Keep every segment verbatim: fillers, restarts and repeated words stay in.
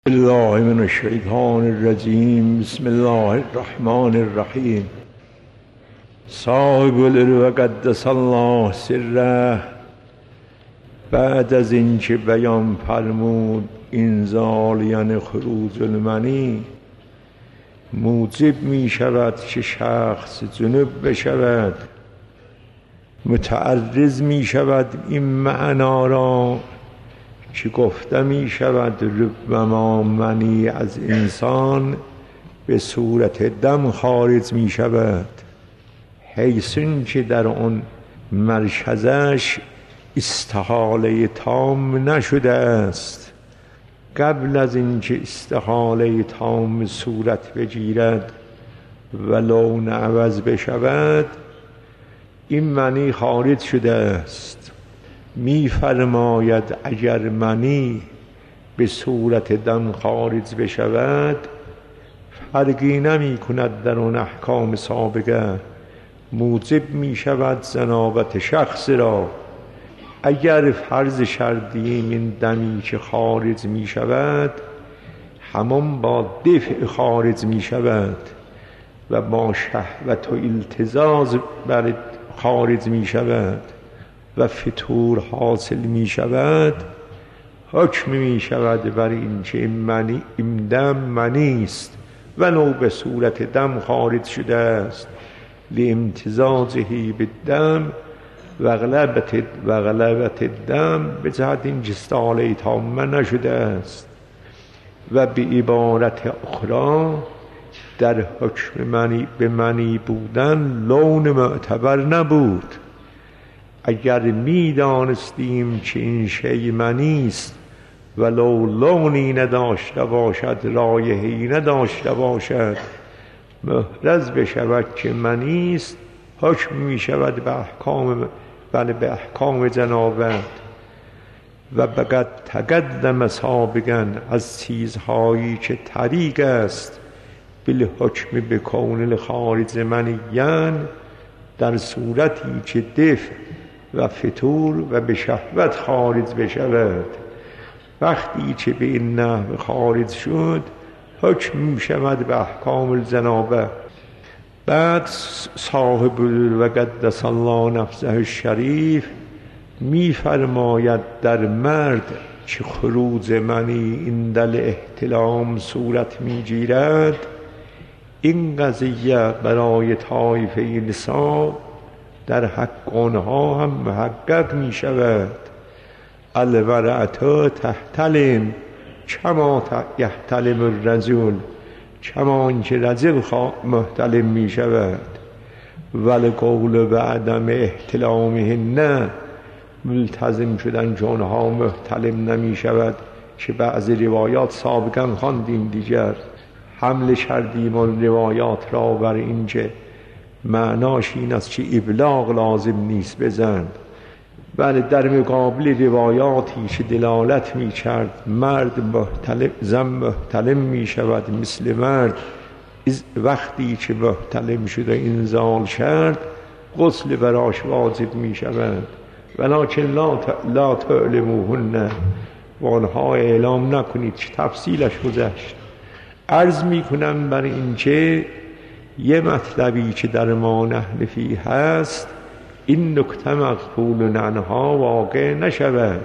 الله من الشیطان الرجیم. بسم الله الرحمن الرحیم. صاحب العلو قدس الله سره بعد از اینکه بیان فرمود انزال یعنی خروج المنی موجب می شود که شخص جنب بشود، متعرض می شود این معنا را که گفته می شود ربما منی از انسان به صورت دم خارج می شود، حیث که در آن مرکزش استحاله تام نشده است. قبل از اینکه استحاله تام صورت بگیرد و لون عوض بشود این منی خارج شده است. می فرماید اگر منی به صورت دم خارج بشود فرقی نمی کند در اون احکام سابقه، موجب می شود جنابت شخص را. اگر فرض شردیم این دمی که خارج می شود همان با دفع خارج می شود و با شهوت و التزاز بر خارج می شود و فتور حاصل می شود، حکم می شود بر این که منی این دم منی است ولو به صورت دم خارج شده است، لامتزاجه بالدم و غلبت و غلبت الدم به جهت این استحاله تامه نشده است. و به عبارت اخرى در حکم منی به منی بودن لون معتبر نبود. اگر می دانستیم که این شی منی است ولو لونی نداشته باشد، رایحه‌ای نداشته باشد، محرز بشود که منی است، حکم می شود به احکام بله به احکام جنابت. و بقد تقدم سابقا از چیزهایی که طریق است بالحکم بکون الخارج منیاً در صورتی که دفع و فتور و به شهوت خارج بشود، وقتی که به این نحو خارج شد حکم می شود به احکام الجنابه. بعد صاحب و قدس الله نفسه الشریف می فرماید در مرد که خروج منی عند الاحتلام صورت می گیرد، این قضیه برای طایفه نساء در حق آنها هم محقق می شود. الورعة تحتلم کما یحتلم الرجل، کما که رجل محتلم می شود. ولقول و عدم احتلامهن ملتزم شدن که آنها محتلم نمی شود که بعضی روایات سابقا خواندیم دیگر حمل کردیم و روایات را بر اینکه معناش این است که ابلاغ لازم نیست بزن. بله در مقابل روایاتی که دلالت می کرد مرد محتلم زن محتلم می شود مثل مرد، وقتی که محتلم شده انزال کرد غسل براش واجب می شود. ولکن لا لا تعلموهن و آنها اعلام نکنید که تفصیلش گذشت. عرض می کنم بر این که یه مطلبی که در ما نحن فیه هست این نکته مغفول عنها واقع نشود.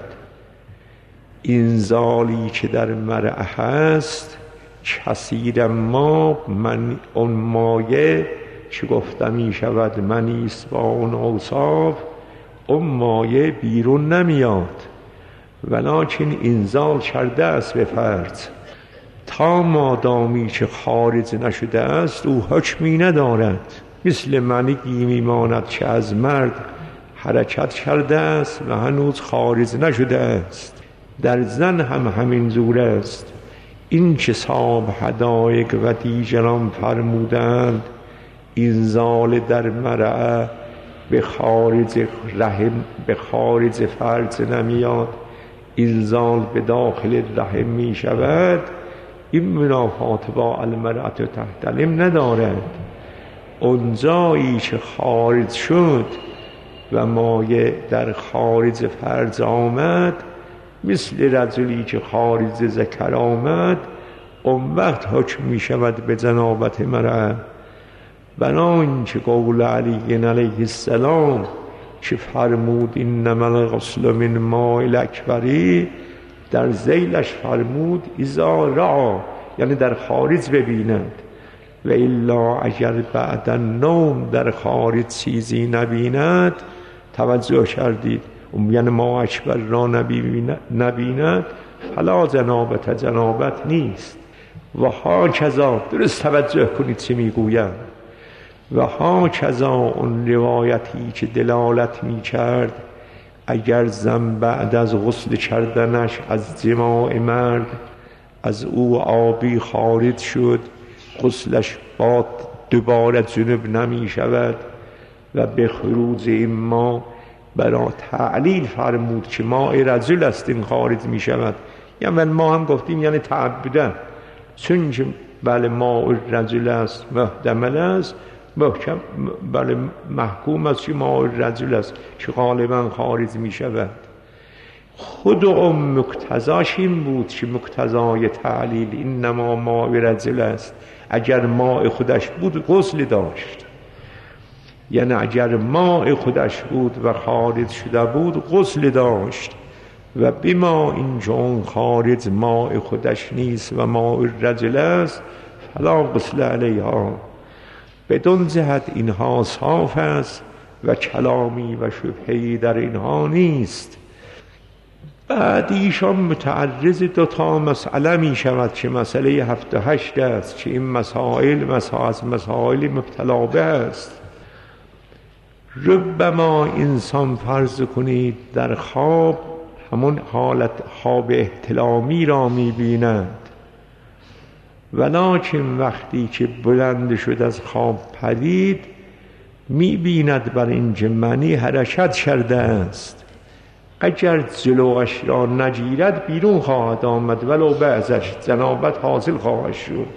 انزالی که در مرأة هست کثیر ما من اون مایه که گفته می شود منیست با اون اوصاف، اون مایه بیرون نمیاد ولکن انزال کرده است به فرض. تا مادامی که خارج نشده است او حکمی ندارد، مثل منی میماند که از مرد حرکت کرده است و هنوز خارج نشده است. در زن هم همین جور است. این که صاحب حدایق و دیگران فرمودند انزال در مرأة به خارج رحم به خارج فرج نمیاد، انزال به داخل رحم می شود، این منافات با المرأة تحتلم ندارد. اونجایی که خارج شد و مایه در خارج فرج آمد مثل رجلی که خارج ز کرامت، اون وقت حکم می شود به جنابت مرا. بنانچه قول علی علیه السلام که فرمود انما الغسل من ماء الاکبری، در ذیلش فرمود اذا رعا، یعنی در خارج ببیند، و الا اگر بعد النوم در خارج چیزی نبیند. توجه کردید؟ یعنی ما اکبر را نبیند فلا جنابت، جنابت نیست. و ها کذا، درست توجه کنید چه میگویم، و ها کذا اون روایتی که دلالت می کرد اگر زن بعد از غسل کردنش از جماع مرد از او آبی خارج شد، غسلش با دوباره جنب نمی شود و به خروج این ما برای تعلیل فرمود که ماء رجل است این خارج می شود. یعنی ما هم گفتیم یعنی تعبده، چون که بله ماء رجل است محتمل است، محکم بله محکوم است که ماء رجل است که غالبا خارج می شود. خود اون مقتضاش این بود که مقتضای تعلیل اینما ماء رجل است، اگر ماء خودش بود غسل داشت، یعنی اگر ماء خودش بود و خارج شده بود غسل داشت. و بما این جون خارج ماء خودش نیست و ماء رجل است فلا غسل علیها. بدون جهت اینها صاف است و کلامی و شبهه‌ای در اینها نیست. بعد ایشان متعرض دو تا مسئله می شود که مسئله هفت و هشت است که این مسائل مسائل از مسائل مبتلا به است. ربما انسان فرض کنید در خواب همون حالت خواب احتلامی را می بیند، ولکن وقتی که بلند شد از خواب پدید می بیند بر این که منی حرکت کرده است. اگر جلوش را نگیرد بیرون خواهد آمد، ولو بعضش جنابت حاصل خواهد شد.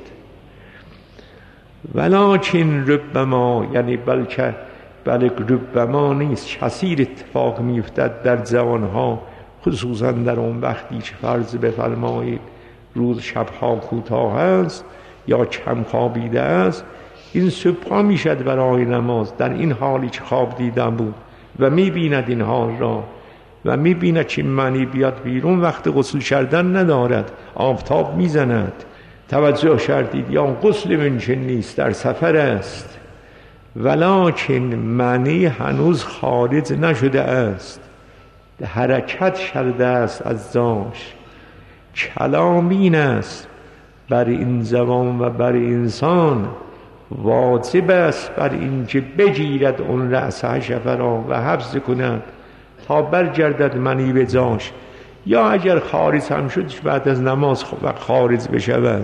ولکن ربما، یعنی بلکه بلکه ربما نیست، کثیر اتفاق میفتد در جوانها، خصوصا در اون وقتی که فرض بفرمایید روز شبها کوتاه است یا کم خوابیده است، این صبح میشد برای نماز در این حالی که خواب دیدن بود و میبیند این حال را و میبیند که معنی بیاد بیرون، وقت غسل کردن ندارد، آفتاب میزند. توجه کردید؟ یا غسل ممکن نیست، در سفر است، ولکن معنی هنوز خارج نشده است، حرکت کرده است از جاش. کلام این است بر این زبان و بر انسان واجب است بر این که بگیرد اون رأس حشفه را و حفظ کند تا برگردد منی به جاش، یا اگر خارج هم شد بعد از نماز خارج بشود.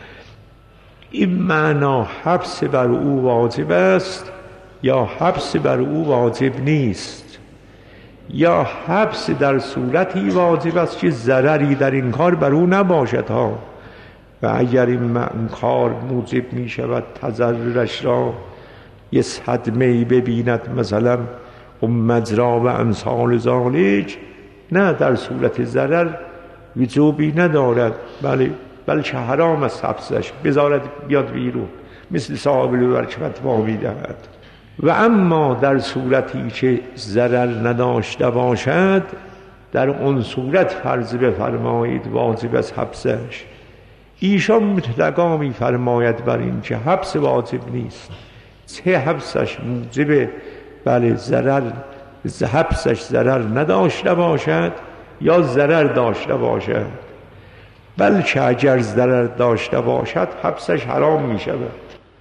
این معنا حبس بر او واجب است یا حبس بر او واجب نیست، یا حبس در صورتی واجب است که ضرری در این کار بر او نباشد ها. و اگر این کار موجب می شود تضررش را، یه صدمه‌ای ببیند مثلا اون مجرا و امثال ذالک، نه، در صورت ضرر وجوبی ندارد، بله بلکه حرام است حبسش، بذارد بیاد بیرون، مثل صاحب الورک فتوا می‌دهد. و اما در صورتی که ضرر نداشته باشد، در اون صورت فرض بفرمایید واجب است حبسش. ایشان مطلقا می‌فرماید بر این که حبس واجب نیست، چه حبسش موجب بله ضرر، حبسش ضرر نداشته باشد یا ضرر داشته باشد، بلکه اگر ضرر داشته باشد حبسش حرام می شود،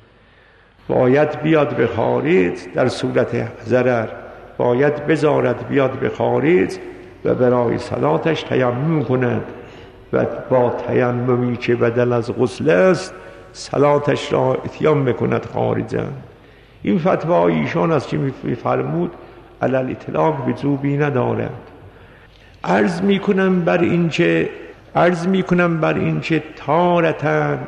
باید بیاد به خارج. در صورت ضرر باید بذارد بیاد به خارج و برای صلاتش تیمم کند و با تیممی که بدل از غسل است صلاتش را اتیان بکند خارجا. این فتوا ایشان است که می‌فرمود علی الاطلاق وجوبی ندارد. عرض میکنم بر این که عرض میکنم بر این که تارتاً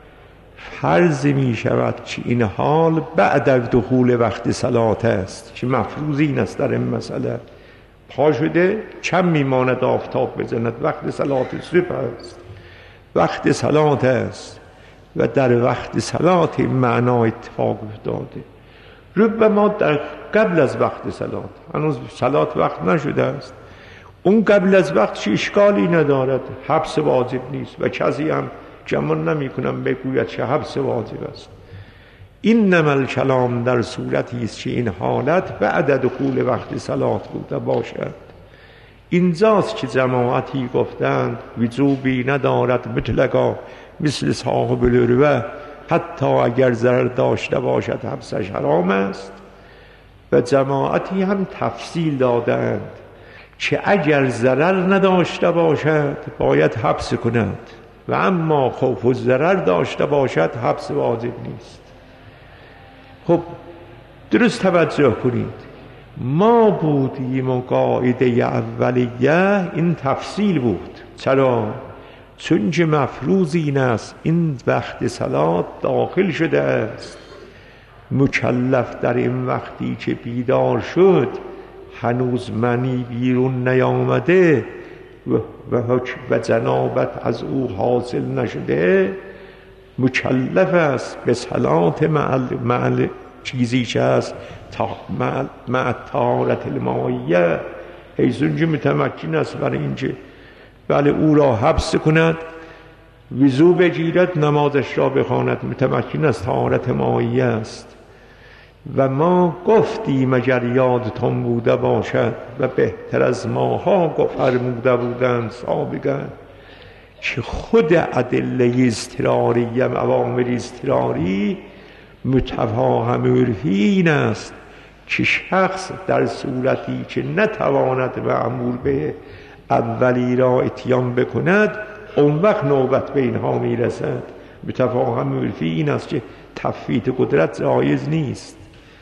فرض می شود که این حال بعد از دخول وقت صلات است، که مفروض این است در این مسئله. پا شده چند میماند آفتاب بزند، وقت صلات صبح است، وقت صلات است و در وقت صلات این معنا اتفاق افتاده. ربما در قبل از وقت صلات، هنوز صلات وقت نشده است، اون قبل از وقت چه اشکالی ندارد، حبس واجب نیست و کسی هم گمان نمی کنم بگوید چه حبس واجب است. اینما الکلام در صورتی است که این حالت بعد دخول وقت صلات بوده باشد. اینجاست که جماعتی گفتند وجوبی ندارد مطلقا مثل صاحب العروة، حتی اگر ضرر داشته باشد حبسش حرام است. و جماعتی هم تفصیل دادند که اگر ضرر نداشته باشد باید حبس کند و اما خوف و ضرر داشته باشد حبس واجب نیست. خب درست توجه کنید، ما بودیم و قاعده اولیه این تفصیل بود. چرا؟ چون که مفروض این است این وقت صلات داخل شده است، مکلف در این وقتی که بیدار شد هنوز منی بیرون نیامده و, و, و جنابت از او حاصل نشده، مکلف است به صلات معل چیزی که است مع طهارت المائیه، حیثون که متمکن است برای اینکه بله او را حبس کند، وضو بگیرد، نمازش را بخواند، متمکن است، طهارت مائیه است. و ما گفتیم اگر یادتان بوده باشد و بهتر از ماها فرموده بودند سابقا که خود ادله اضطراری و اوامر اضطراری متفاهم عرفی این است که شخص در صورتی که نتواند مأمور به اولی را اتیان بکند اون وقت نوبت به اینها میرسد. متفاهم عرفی این است که تفویت قدرت جایز نیست.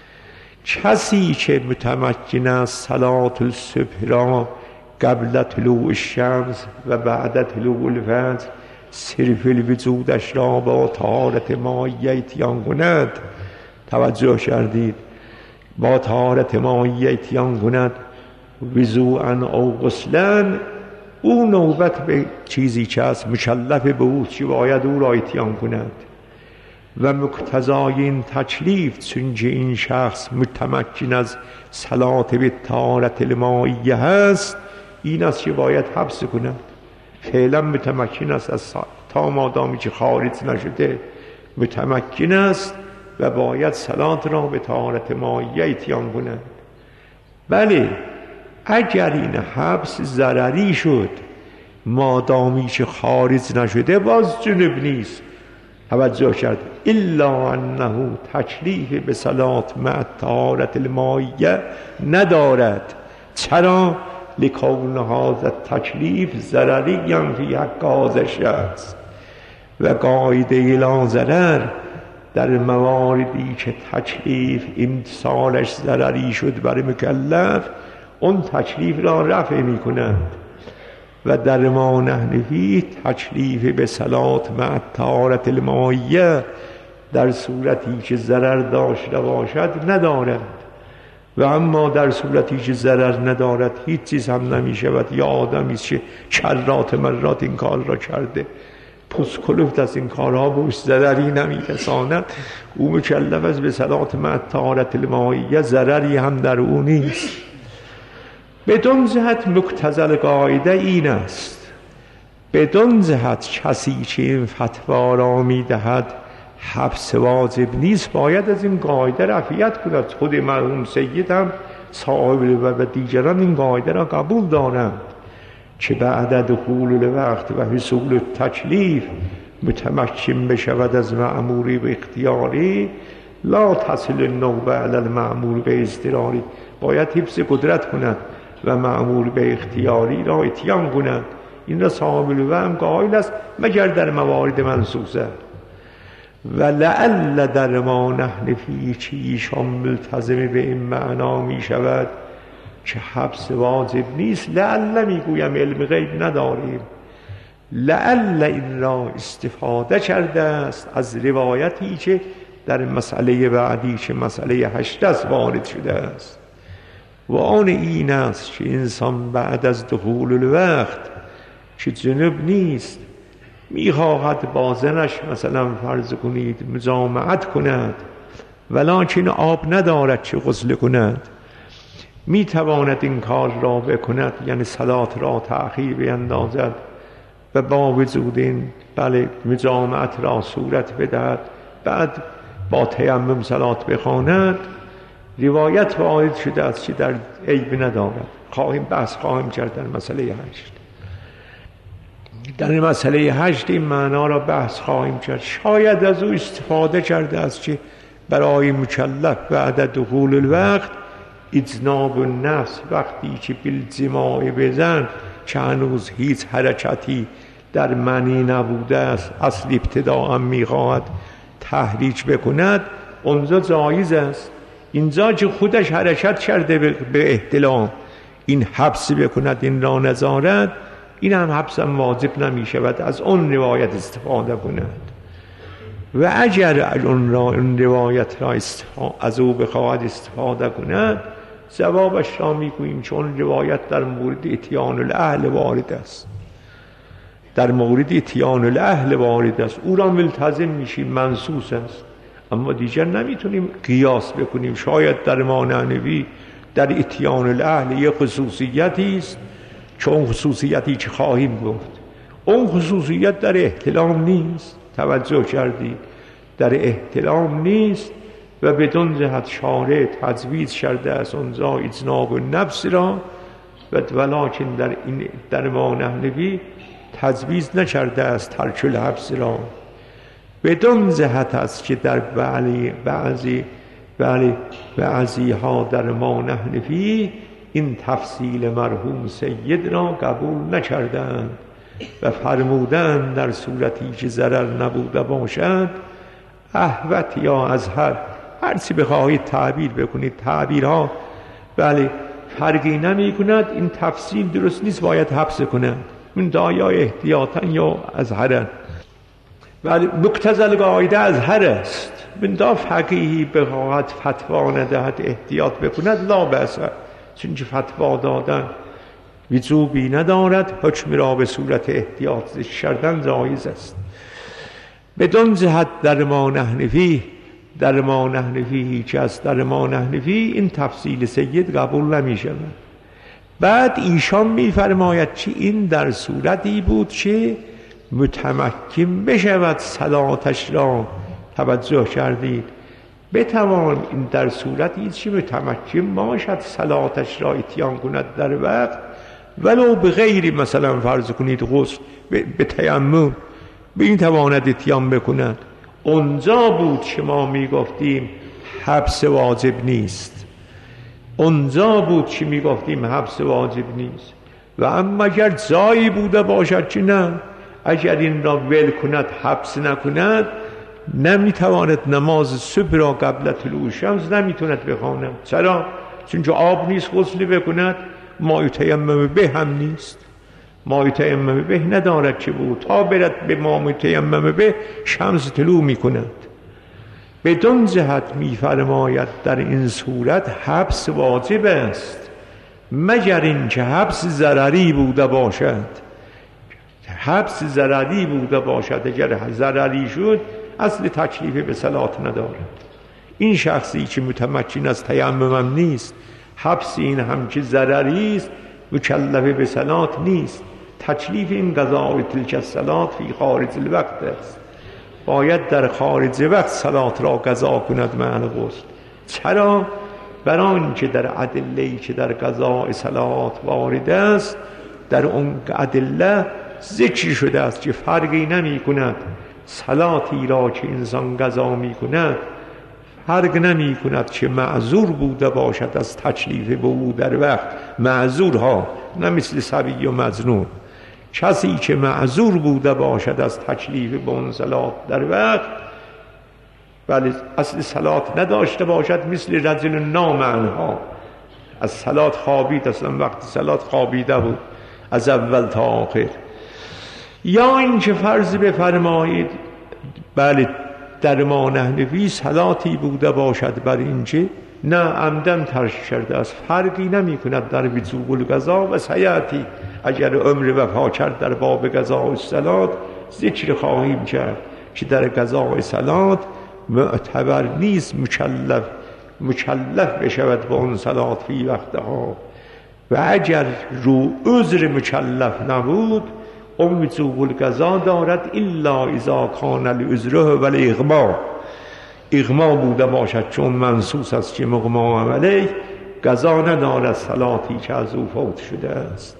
کسی که متمکن است صلات الصبح را قبل طلوع الشمس و بعد طلوع الفجر صرف الوجودش را با طهارت مائیه اتیان کند، توجه کردید، با طهارت مائیه اتیان کند وضوءا او غسلا، او نوبت به چیزی که است مکلف به او که باید او را اتیان کند. و مقتضای این تکلیف چون که این شخص متمکن از صلات به طهارت المائیه هست این است که باید حبس کند. فعلا متمکن است از تا مادامی که خارج نشده متمکن است و باید صلات را به طهارت مائیه اتیان کند. بله اگر این حبس ضرری شد مادامی که خارج نشده باز جنب نیست. توجه کرد الا انه تکلیف به صلات مع طهارت المائیه ندارد. چرا؟ لکون هذا تکلیف ضرری هم فی حق هذا الشخص و قاعده لا ضرر در مواردی که تکلیف امتصالش ضرری شد برای مکلف اون تکلیف را رفع می کند. و در ما نحن فیه تکلیف به صلات مع طهارت المائیه در صورتی که ضرر داشته باشد ندارد. و اما در صورتی که ضرر ندارد هیچ چیز هم نمی شود. یا آدمی که کرات مرات این کار را کرده پس کلفت از این کارها بوش ضرری نمی رساند، او مکلف است به صلات مع طهارت المائیه، ضرری هم در او نیست. بدون جهت مقتضی قاعده این است، بدون جهت کسی که این فتوا را می دهد حبس واجب نیست باید از این قاعده رفعیت کند. خود مرحوم سید هم صاحب و دیگران این قاعده را قبول دارند که بعد دخول الوقت و حصول التکلیف متمکن بشود از مأموری به اختیاری، لا تصل النوبه علی المأمور به اضطراری، باید حفظ قدرت کند و مأمور به اختیاری را اتیان کند. این را صاحب الوقت هم قائل است مگر در موارد منصوصه. و لعل در ما نحن فی چیشان ملتزم به این معنا می شود که حبس واجب نیست. لعل میگویم علم غیب نداریم، لعل این را استفاده کرده است از روایتی که در مسئله بعدی که مسئله هشت است وارد شده است. و آن این است که انسان بعد از دخول الوقت که جنب نیست میخواهد با زنش مثلا فرض کنید مجامعت کند ولکن آب ندارد چه غسل کند، میتواند این کار را بکند، یعنی صلات را تأخیر بیندازد و با وجود این بله مجامعت را صورت بدهد، بعد با تیمم صلات بخواند. روایت وارد شده است که در عیب ندارد. خواهیم بحث خواهیم کرد در مسئله هشت. در مسئله هشت این معنا را بحث خواهیم کرد. شاید از او استفاده کرده است که برای مکلف بعد دخول الوقت اجناب النفس، وقتی که بالجماع بزن که هنوز هیچ حرکتی در منی نبوده است، اصل ابتداء میخواهد تحریک بکند، اونجا جایز است. اینجا که خودش حرکت کرده به احتلام این حبس بکند، این را نظارت، این هم حبس هم واجب نمی شود، از اون روایت استفاده کند. و اگر اون را اون روایت را از او بخواهد استفاده کند، جوابش را میگوییم چون روایت در مورد اتیان الاهل وارد است، در مورد اتیان الاهل وارد است، او را ملتزم میشیم، منصوص است. اما دیگر نمیتونیم قیاس بکنیم. شاید در ما نحنوی در اتیان الاهل یک خصوصیتی است که اون خصوصیتی که خواهیم گفت، اون خصوصیت در احتلام نیست. توجه کردید؟ در احتلام نیست و بدون جهت شارع تجویز کرده است اونجا اجناب النفس را، و ولکن در این در ما نحنوی تجویز نکرده است ترک الحبس را. بدون جهت است که در بعضی بعضی بعضی بعضی ها در ما نحنفی این تفصیل مرحوم سید را قبول نکردند و فرمودند در صورتی که ضرر نبوده باشد احوط یا ازهر، هر چی بخواهید تعبیر بکنید، تعبیرها بله فرقی نمی کند. این تفصیل درست نیست، باید حبس کند، این دایا احتیاطا یا ازهرن، ولی مقتضی القاعده ازهر است. من دا فقیهی بخواهد فتوا ندهد احتیاط بکند لا بأس، چون که فتوا دادن وجوبی ندارد، حکم را به صورت احتیاط کردن جایز است. بدون جهت در ما نحنفی در ما نحنفی هیچ است، در ما نحنفی این تفصیل سید قبول نمی شود. بعد ایشان می فرماید که این در صورتی بود که متمکن بشود صلاتش را، توجه کردید، بتوان این در صورتی که متمکن باشد صلاتش را اتیان کند در وقت، ولو به غیر مثلا فرض کنید غسل، به تیمم به این تواند اتیان بکند. اونجا بود که ما می گفتیم حبس واجب نیست، اونجا بود که می گفتیم حبس واجب نیست. و اما اگر جایی بوده باشد که نه، اگر این را ول کند حبس نکند، نمیتواند نماز صبح را قبل طلوع شمس نمیتوند بخواند. چرا؟ چون آب نیست غسل بکند، ماء تیمم به هم نیست، ماء تیمم به ندارد که بود تا برد به ماء تیمم به شمس طلوع میکند. بدون جهت میفرماید در این صورت حبس واجب است، مگر اینکه حبس ضرری بوده باشد. حبس ضرری بوده باشد، اگر ضرری شد اصل تکلیف به صلات ندارد. این شخصی که متمکن از تیمم نیست، حبس این هم که ضرری است، مکلف به صلات نیست. تکلیف این قضاء تلک الصلات فی خارج الوقت است، باید در خارج وقت صلات را قضا کند معنی غسل. چرا؟ برای اینکه در ادله‌ای که در قضاء صلات وارد است، در اون ادله ذکر شده است که فرقی نمی کند صلاتی را که انسان قضا می کند، فرق نمی کند که معذور بوده باشد از تکلیف به او در وقت. معذورها نه مثل صبی و مجنون، کسی که معذور بوده باشد از تکلیف به اون صلات در وقت، ولی اصل صلات نداشته باشد، مثل رجل نام عنها، از صلات خوابید، اصلا وقت صلات خوابیده بود از اول تا آخر. یا این که فرض بفرمایید بله در ما نحنفی صلاتی بوده باشد بر اینکه نه عمدن ترک کرده است، فرقی نمی کند در وجوب القضا و سیاتی. اگر عمر وفا کرد در باب قضا و صلات ذکر خواهیم کرد که در قضا و صلات معتبر نیست مکلف مکلف بشود با اون صلات فی وقتها، و اگر رو عذر مکلف نبود اون وجوب القضا دارد الا اذا کان العذر و الاغما، اغما بوده باشد چون منصوص است که مغما علیه، قضا ندارد صلاتی که از او فوت شده است.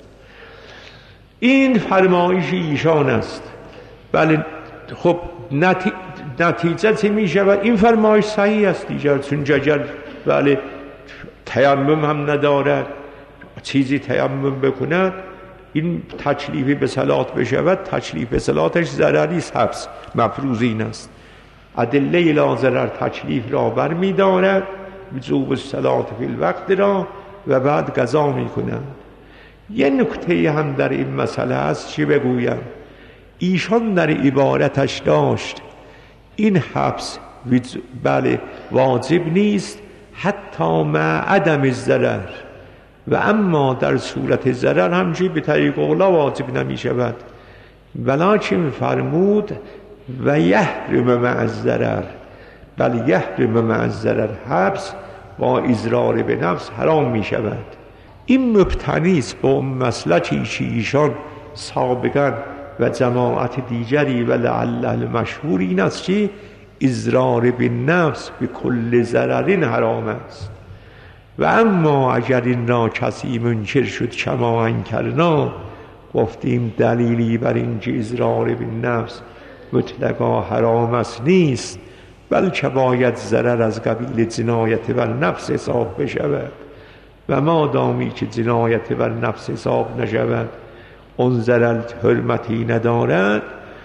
این فرمایش ایشان است. بله خب نتی... نتیجه چه می شود؟ این فرمایش صحیح است دیگر، چون جگر بله تیمم هم ندارد، چیزی تیمم بکند این تکلیف به صلات بشود، تکلیف به صلاتش ضرری است، حبس مفروضین است. ادله لا ضرر تکلیف را بر می دارد، وجوب الصلات فی الوقت را، و بعد قضا می کند. یه نکته هم در این مسئله است چی بگویم، ایشان در عبارتش داشت این حبس بله واجب نیست حتی مع عدم الضرر، و اما در صورت ضرر همچی به طریق اولا واجب نمی شود، ولکن فرمود و یحرم مع الضرر، بل یحرم مع الضرر حبس با اضرار به نفس حرام می شود. این مبتنی است با اون مسلکی که ایشان سابقا و جماعت دیگری و لعل المشهور این است که اضرار به نفس به کل ضرر حرام است. و اما اگر این را کسی منکر شد کما انکرنا، گفتیم دلیلی بر این که اضرار به نفس مطلقا حرام است نیست، بلکه باید ضرر از قبیل جنایت بر نفس حساب بشود، و ما دامی که جنایت بر نفس حساب نشود اون ضرر حرمتی ندارد.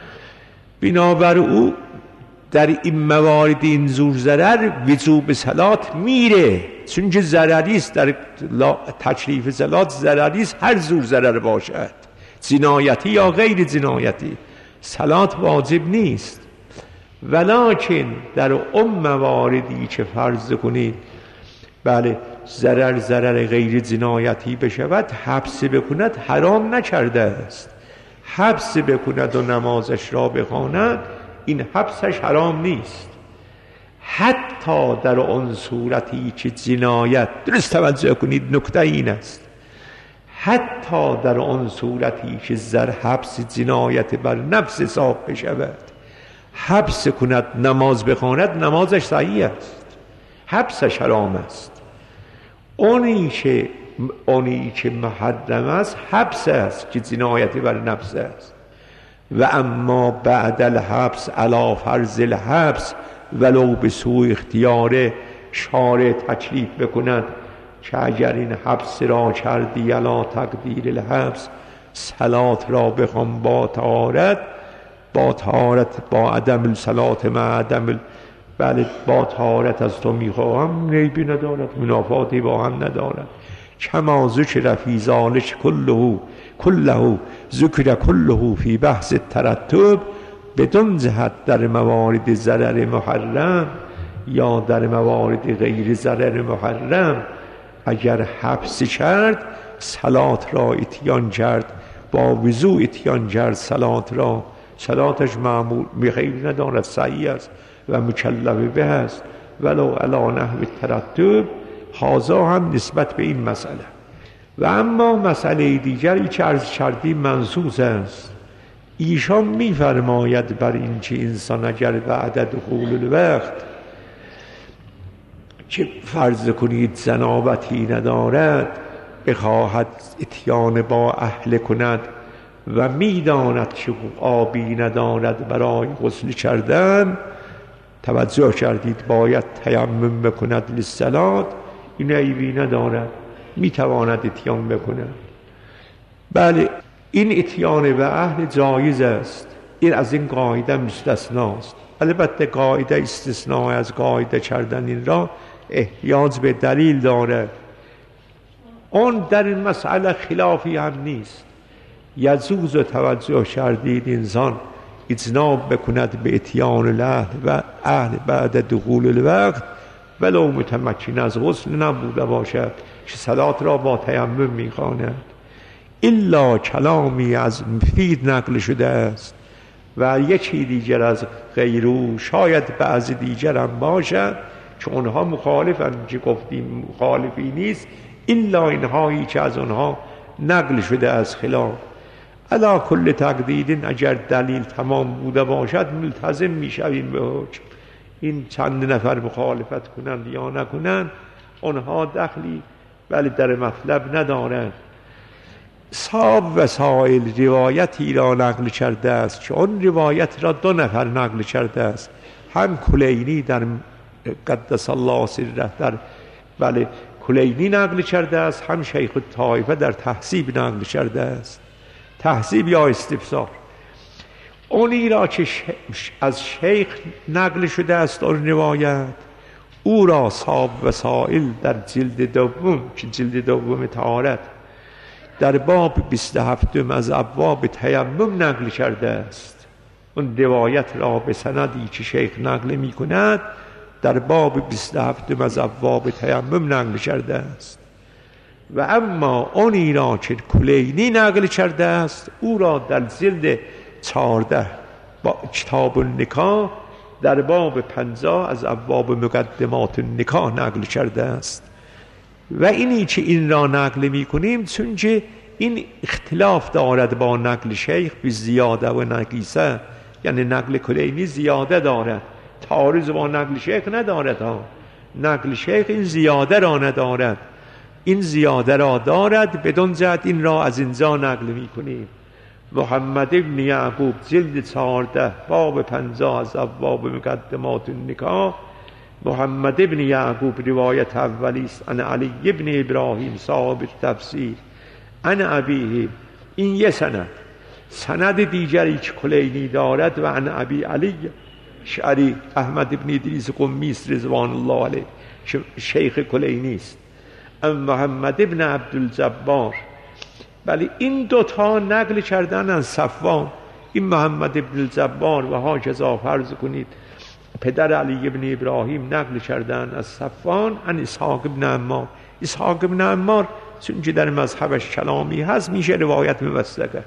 بنابر او در این موارد این زور ضرر وجوب صلات میره، چون که ضرری است در تکلیف صلات، ضرری است هر زور ضرر باشد، جنایتی یا غیر جنایتی، صلات واجب نیست. ولکن در اون مواردی که فرض کنید بله ضرر ضرر غیر جنایتی بشود، حبس بکند حرام نکرده است. حبس بکند و نمازش را بخواند این حبسش حرام نیست، حتی در آن صورتی که جنایت، درست توجه کنید نکته این است، حتی در آن صورتی که زر حبس جنایت بر نفس حساب بشود، حبس کند نماز بخواند نمازش صحیح است، حبسش حرام است. اونی که اونی که محرم است حبس است که جنایت بر نفس است. و اما بعد الحبس علی فرض الحبس ولو به سوء اختیار شارع تکلیف بکند که اگر این حبس را کردی علی تقدیر الحبس، صلات را بخوام با طهارت، با طهارت با عدم الصلات مع عدم بله با طهارت از تو میخواهم، ریبی ندارد، منافاتی با هم ندارد. کما ذکر فی ذلک کله کله ذکر کله فی بحث الترتب، بدون جهت در موارد ضرر محرم یا در موارد غیر ضرر محرم اگر حبس کرد، صلات را اتیان کرد، با وضوء اتیان کرد صلات را، صلاتش معمول بخیر ندارد، صحیح است و مکلف به است، ولو علی نحو الترتب. هذا هم نسبت به این مسئله. و اما مسئله دیگری که عرض کردیم منصوص است. ایشان می‌فرماید بر این که انسان اگر بعد دخول الوقت که فرض کنید جنابتی ندارد، بخواهد اتیان با اهل کند و میداند که آبی ندارد برای غسل کردن، توجه کردید باید تیمم بکند للصلات، این عیبی ندارد، میتواند اتیان بکند. بله این اتیان به اهل جایز است، این از این قاعده مستثناست. البته قاعده استثناء از قاعده کردن این را احتیاج به دلیل داره. اون در این مسئله خلافی هم نیست. یجوز توجه کردید انسان اجناب بکند به اتیان الاهل و اهل بعد دخول الوقت ولو متمکن از غسل نبوده باشد که صلات را با تیمم میخواند. الا کلامی از مفید نقل شده است و یکی دیگر از غیرو، شاید بعضی دیگر هم باشد که اونها مخالفن، که گفتیم مخالفی نیست، الا اینهایی که از اونها نقل شده از خلاف. علا کل تقدیر، اگر دلیل تمام بوده باشد ملتزم میشویم به حکم. این چند نفر مخالفت کنند یا نکنند اونها دخلی ولی در مطلب ندارند. صاب و سائل روایتی را نقل کرده است که اون روایت را دو نفر نقل کرده است، هم کلینی در قدس الله سره در بله کلینی نقل کرده است، هم شیخ الطائفه در تهذیب نقل کرده است. تهذیب یا استفسار. اونی را که از شیخ نقل شده است اون روایت، او را صاب و سائل در جلد دوم که جلد دوم طهارت در باب بیست و هفتم از ابواب تیمم نقل کرده است. اون روایت را به سندی که شیخ نقل می کند در باب بیست و هفتم از ابواب تیمم نقل کرده است. و اما اونی را که کلینی نقل کرده است او را در جلد چهارده با کتاب النکاح در باب پنجاه از ابواب مقدمات النکاح نقل کرده است. و اینی که این را نقل می کنیم چون که این اختلاف دارد با نقل شیخ به زیاده و نقیصه، یعنی نقل کلینی زیاده دارد، تعارض با نقل شیخ ندارد ها. نقل شیخ این زیاده را ندارد، این زیاده را دارد، بدون جهت این را از اینجا نقل می کنیم. محمد ابن یعقوب جلد چهارده باب پنجاه از ابواب مقدمات النکاح. محمد ابن یعقوب روایت اولی است عن علی ابن ابراهیم صاحب التفسیر عن ابیه، این یه سند. سند دیگری که کلینی دارد و عن ابی علی شعری احمد ابن ادریس قمی است رضوان الله علیه، شیخ کلینی است، محمد ابن عبدالجبار. ولی این دوتا نقل کردن از صفوان. این محمد ابن الجبار و هاکذا فرض کنید پدر علی ابن ابراهیم نقل کردن از صفوان عن اسحاق ابن عمار. اسحاق ابن عمار چون که در مذهبش کلامی هست میشه روایت موثقه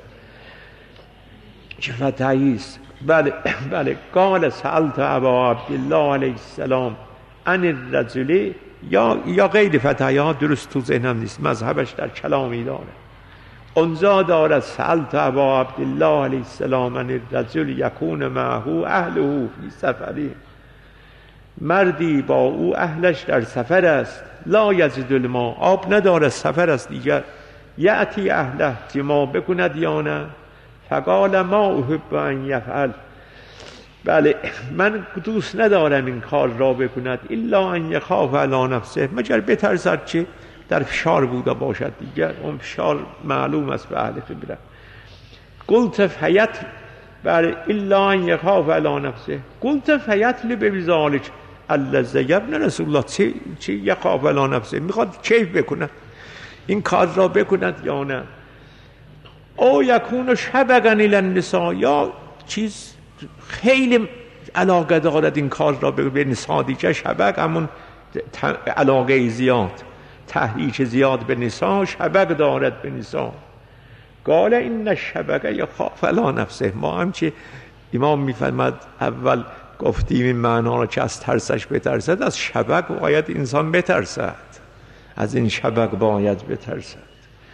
که فتحی است. بله بله قال سألت ابا عبدالله علیه السلام عن الرجل، یا یا غیر فتحی ها درست تو ذهنم نیست، مذهبش در کلامی داره. اونجا دارد سألت ابا عبدالله علیه السلام عن الرجل یکون معه اهله فی سفری، مردی با او اهلش در سفر است، لا یجد الماء، آب ندارد، سفر است دیگر، یأتی اهله جماع بکند یا نه؟ فقال ما احب ان یفعل، بله من دوست ندارم این کار را بکند، الا ان یخاف علی نفسه، مگر بترسد که در فشار بوده باشد دیگر، اون فشار معلوم است به اهل خبره. قلت فیت بله الا ان یخاف علی نفسه، قلت فیتل بذالک الذی ابن رسول الله، چه چه یخاف علی نفسه، میخواد کیف بکند، این کار را بکند یا نه؟ او یکون شبقا الی النساء، یا چیز خیلی علاقه دارد این کار را به نساء دیگر، شبق همون علاقه زیاد، تحریک زیاد به نساء، شبق دارد به نساء. قال این الشبق یخاف علی نفسه، ما هم که امام میفرماد اول گفتیم این معنا را که از ترسش بترسد، از شبق باید انسان بترسد، از این شبق باید بترسد.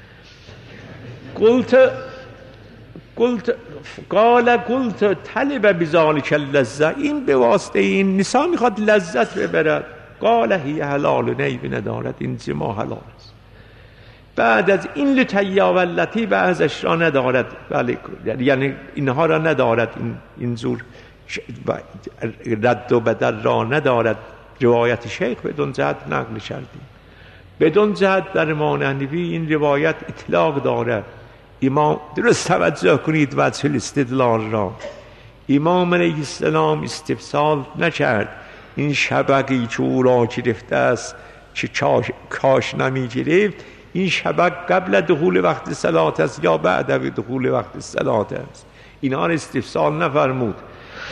قلت قلت قال قلت طلب بذلك اللذة، این به واسطه این نساء میخواد لذت ببرد. قال هی حلال، نیب ندارد، این جماع حلال است. بعد از این لطیا و لطی بعضش را ندارد، بله یعنی اینها را ندارد، این اینجور رد و بدل را ندارد. روایت شیخ بدون جهت نقل کردیم، بدون جهت در ماننوی این روایت اطلاق دارد. امام درست توجه کنید وجه الاستدلال را، امام علیه السلام استفسال نکرد این شبقی که او را گرفته است که کاش نمی گرفت، این شبق قبل دخول وقت صلات است یا بعد دخول وقت صلات است، اینا را استفسال نفرمود.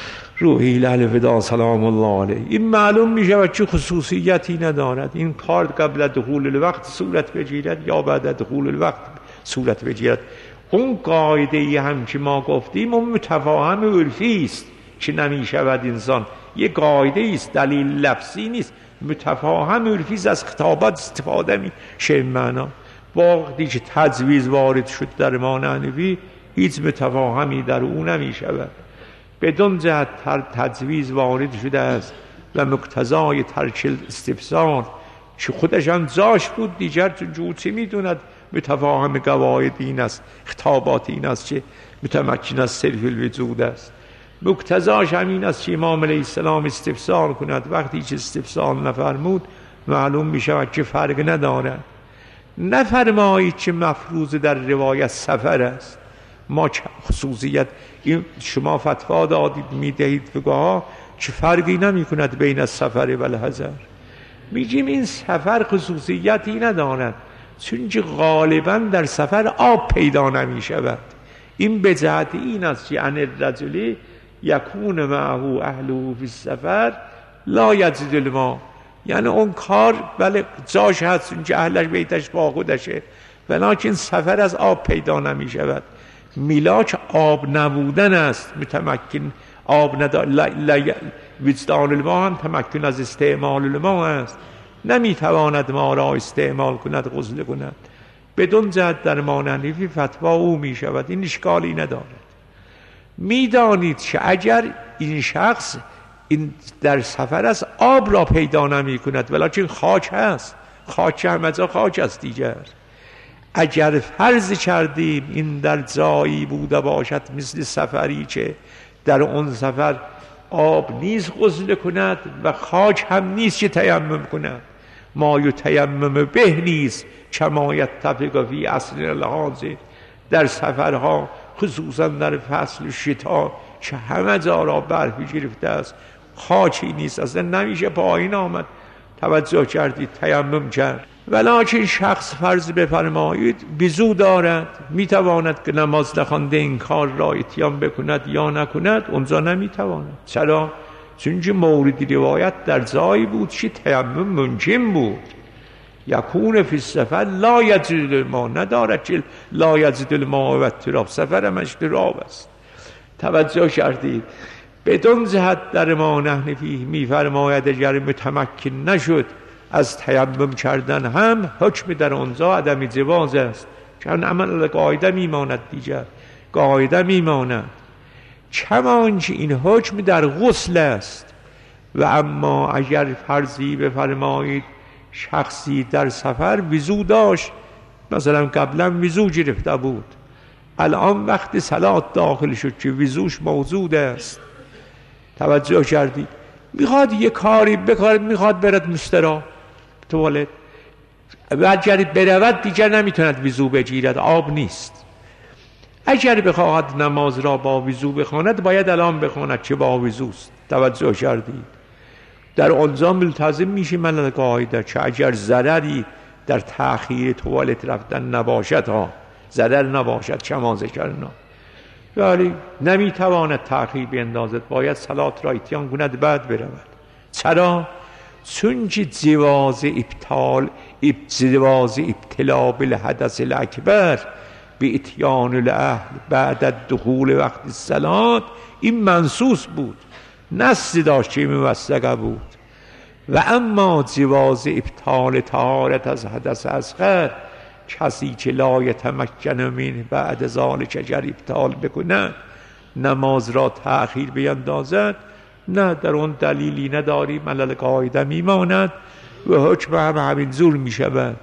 روحی الفدا سلام الله علیه. این معلوم میشه و چه خصوصیتی ندارد. این کار قبل دخول الوقت صورت بگیرد یا بعد دخول الوقت صورت بگیرد. اون قاعده ای هم که ما گفتیم اون متفاهم عرفی است که نمیشود انسان، یه قاعده است، دلیل لفظی نیست، متفاهم عرفی است. از خطابات استفاده میشه معنا. وقتی که تجویز وارد شد در ما نحوی هیچ متفاهمی در او نمیشود. بدون جهت تجویز وارد شده است و مقتضای ترک استفسار که خودش هم زاش بود، دیگر جوتی میدوند متفاهم قواعد این است، خطابات این است که متمکن از صرف الوجود است. مقتضاش همین است که امام علیه السلام استفسار کند. وقتی که استفسار نفرمود معلوم میشود که فرق ندارد. نفرمایید که مفروض در روایت سفر است. ما خصوصیت این شما فتوا دادید میدهید فقها چه فرقی نمی کند بین السفر و الحضر. میگیم این سفر خصوصیتی ندارد چون که غالبا در سفر آب پیدا نمی شود. این به جهت این است که ان الرجل یکون معه اهله فی السفر لا یجد الماء، یعنی اون کار بله جاش هست اونجا اهلش بیتش با خودشه، ولیکن سفر از آب پیدا نمی شود. میلاک آب نبودن است، متمکن آب ندار. وجدان الماء هم تمکن از استعمال الماء است، نمیتواند ما را استعمال کند، غسل کند. بدون جهت در ما نحوی فتوا او میشود. این اشکالی ندارد. میدانید که اگر این شخص این در سفر است آب را پیدا نمی کند ولیکن خاک هست، خاک همه جا خاک است دیگر. اگر فرض کردیم این در جایی بوده باشد مثل سفری که در اون سفر آب نیست غسل کند و خاک هم نیست که تیمم کند، ما یتیمم به نیست کما یتفق فی اصل الحاضر. در سفرها خصوصا در فصل شتا که همه جا را برف گرفته است، خاکی نیست، اصلا نمیشه پایین آمد توجه کردید تیمم کرد. ولیکن شخص فرض بفرمایید وضو دارد، میتواند که نماز نخوانده این کار را اتیان بکند یا نکند، اونجا نمیتواند. چرا؟ چون مورد روایت در جایی بود که تیمم ممکن بود. یکون فی السفر لا یجد الماء، ندارد که لا یجد الماء و اضطراب، سفر هم اضطراب است. توجه کردید؟ بدون جهت در ما نحنفی میفرماید اگر متمکن نشد از تیمم کردن هم حکم در آنجا عدم جواز است، چون عمل قاعده میماند دیگر، قاعده میماند. چمان که این حکم در غسل است. و اما اگر فرضی بفرمایید شخصی در سفر وضو داشت، مثلا قبلا وضو گرفته بود، الان وقت صلات داخل شد که وضوش موجود است، توجه کردید؟ میخواد یه کاری بکارد، میخواد برد مسترا توالت، و اگر برود دیگر نمیتوند وضو بگیرد، آب نیست. اگر بخواهد نماز را با وضو بخواند باید الان بخواند که با وضوست. توجه کردید؟ در آنجا ملتزم میشه من قاعده که اگر ضرری در تأخیر توالت رفتن نباشد، ها ضرر نباشد کما ذکرنا، ولی نمیتواند تأخیر بیندازد، باید صلات را اتیان کند بعد برود. چرا؟ چون که جواز ابطال جواز ابتلا بالحدث الاکبر به اتیان الاهل بعد دخول وقت الصلات این منصوص بود، نص داشت که موثقه بود. و اما جواز ابطال طهارت از حدث اصغر، کسی که لا یتمکن من بعد ذلک اگر ابطال بکند نماز را تأخیر بیندازد، نه در اون دلیلی نداریم، علل قاعده میماند و حکم هم همین زور میشود.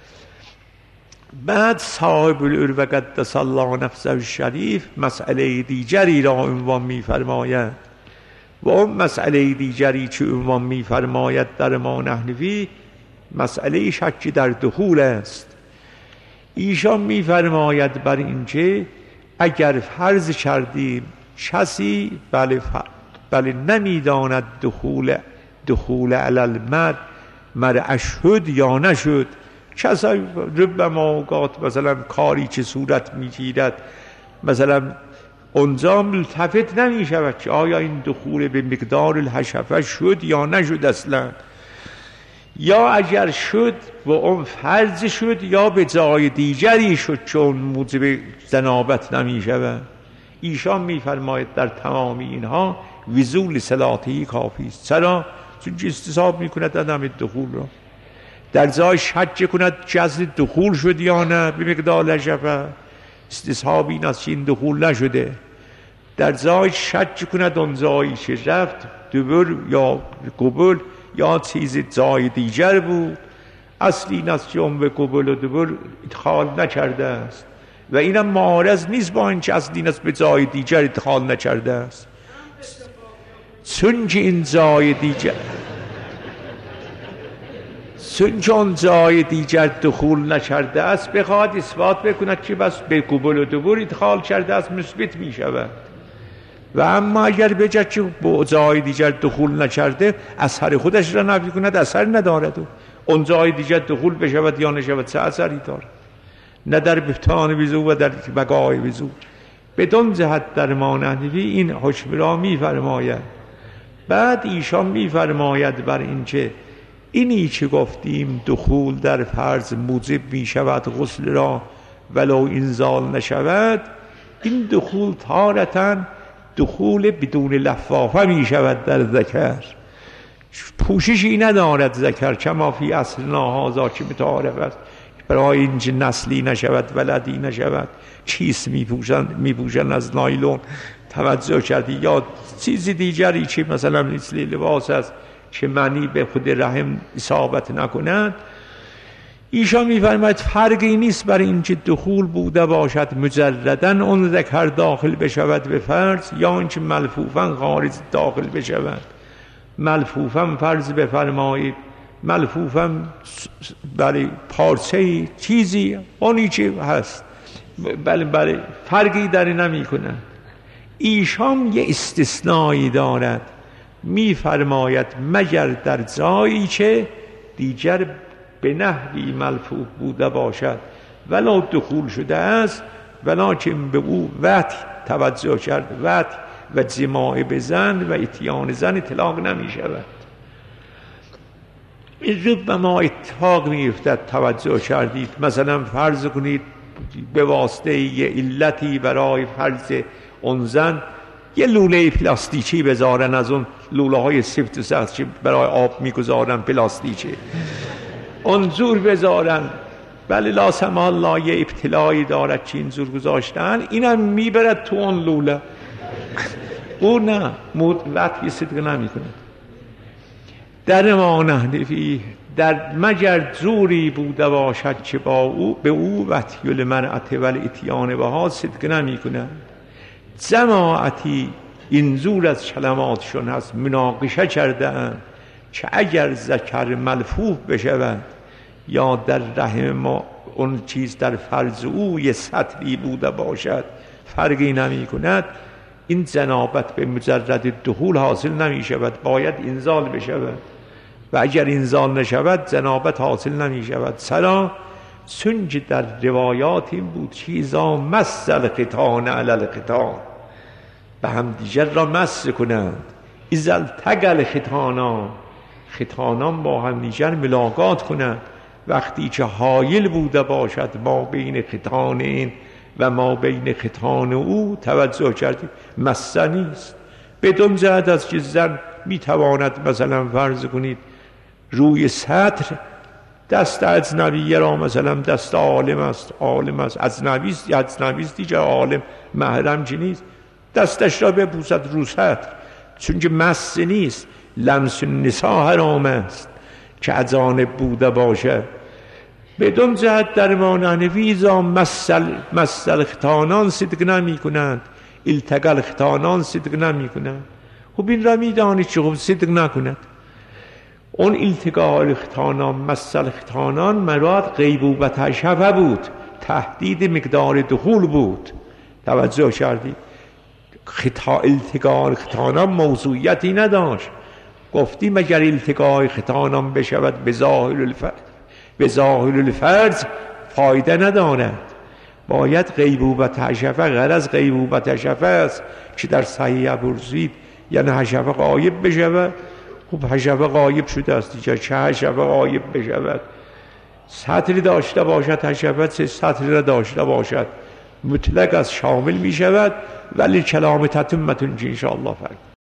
بعد صاحب العروة قدس الله نفسه الشریف مسئله دیگری را عنوان میفرماید و اون مسئله دیگری که عنوان میفرماید در ما نحنفی مسئله شک در دخول است. ایشان میفرماید بر اینکه اگر فرض کردیم کسی بله, بله نمیداند دخول دخول علی المرء مرء شد یا نشد، کسی ربما اوقات مثلا کاری که صورت میگیرد، مثلا اونجا ملتفت نمی شود که آیا این دخول به مقدار الحشفه شد یا نشد اصلا، یا اگر شد و اون فرض شد یا به جای دیگری شد چون موجب جنابت نمی شود. ایشان می فرماید در تمام اینها وزول صلاتی کافی است. چرا؟ چون استصحاب می کند عدم دخول را، در جای شک کند جزد دخول شد یا نه به مقدار الحشفه، استصحاب این است که این دخول نشده. در جای شک کند اون جایی که رفت دبر یا قبول یا چیز جای دیگر بود، اصلی این است که اون به قبول و دبر ادخال نکرده است و اینم معارض نیست با این که اصلی این است به جای دیگر ادخال نکرده است، چون که این جای دیگر چون که اون جای دیگر دخول نکرده است بخواد اثبات بکند که بس به قبول و دبر ادخال کرده است مثبت می شود. و اما اگر بجد که با جای دیگر دخول نکرده اثر خودش را نفی کند اثر ندارد و اون جای دیگر دخول بشود یا نشود چه اثری دارد؟ نه در بهتان وضو و در بقای وضو. بدون جهت در ما نحوی این حکم را می فرماید. بعد ایشان می فرماید بر این که اینی که گفتیم دخول در فرض موجب می شود غسل را ولو انزال نشود، این دخول تارةً دخول بدون لفافه می شود در ذکر، پوششی ندارد ذکر کما فی اصلنا هذا که متعارف است برای اینکه نسلی نشود ولدی نشود چیست می پوشن می پوشن از نایلون توجه کردی یا چیزی دیگری که مثلا مثل لباس است که منی به خود رحم اصابت نکنند. ایشان می‌فرماید فرقی نیست برای اینکه دخول بوده باشد مجرداً اون ذکر داخل بشود به فرض یا اینکه ملفوفاً خارج داخل بشود. ملفوفاً فرض بفرمایید، ملفوفاً برای پارچه چیزی اونی که هست، بله بله فرقی در نمی‌کنه. ایشان یه استثنایی دارد، می‌فرماید مگر در جایی که دیگر به نحوی ملفوف بوده باشد ولو دخول شده است ولکن به او وطی توجه کرد، وطی و جماع به زن و اتیان زن اطلاق نمی شود. این رو به ما اتفاق می افتد توجه کردید. مثلا فرض کنید به واسطه یه علتی برای فرض اون زن یه لوله پلاستیکی بذارن، از اون لوله های سفت و سخت که برای آب میگذارن پلاستیکی اونجور بذارن، بله لا سمح الله یه ابتلایی دارد که اینجور گذاشتن، اینم میبرد تو اون لوله او نه وطی صدق نمی کند. در ما نحنفی در مگر زوری بوده باشد که با او به او وطی المرأت والاتیان بها صدق نمی کند. جماعتی این زور از کلماتشون هست مناقشه کردن که اگر ذکر ملفوف بشود یا در رحم ما اون چیز در فرض او یه سطری بوده باشد فرقی نمی کند، این جنابت به مجرد دخول حاصل نمی شود، باید انزال بشود و اگر انزال نشود جنابت حاصل نمی شود. سلام چون که در روایات این بود چیزا مس الختان علی الختان، به هم دیگر را مس کنند، اذا التقى الختانان، ختانان با هم دیگر ملاقات کنند وقتی که حایل بوده باشد ما بین ختان این و ما بین ختان او. توجه کردید مس نیست، بدون جهت از که زن میتواند مثلا فرض کنید روی سطر دست اجنبیه را مثلا دست عالم است، عالم است اجنبی است یا اجنبی است دیگه عالم محرم چی نیست، دستش را ببوسد رو سطر، چون که مس نیست. لمس النساء حرام است که اجانب بوده باشه. بدون جهت در ما نحنفی اذا مسل مسل ختانان صدق نمی کنند، التقى ختانان صدق نمی کنند. خب این را میدانید چه خب صدق نکند. اون التقاء ختانان مسل ختانان مراد غیبوبت شفه بود، تهدید مقدار دخول بود. توجه کردید خطا التقاء ختانان موضوعیتی نداشت. گفتیم اگر التقاء ختانان بشود به ظاهر الفرض به ظاهر الفرض فایده ندارد، باید غیبوبت حشفه، غرض غیبوبت حشفه است که در صحیح پرسید یعنی حشفه غایب بشود. خب حشفه غایب شده است دیگه، چه حشفه غایب بشود؟ سطری داشته باشد حشفه، چه سطری را داشته باشد، مطلق از شامل می شود. ولی کلام تتمتون که انشاءالله فرد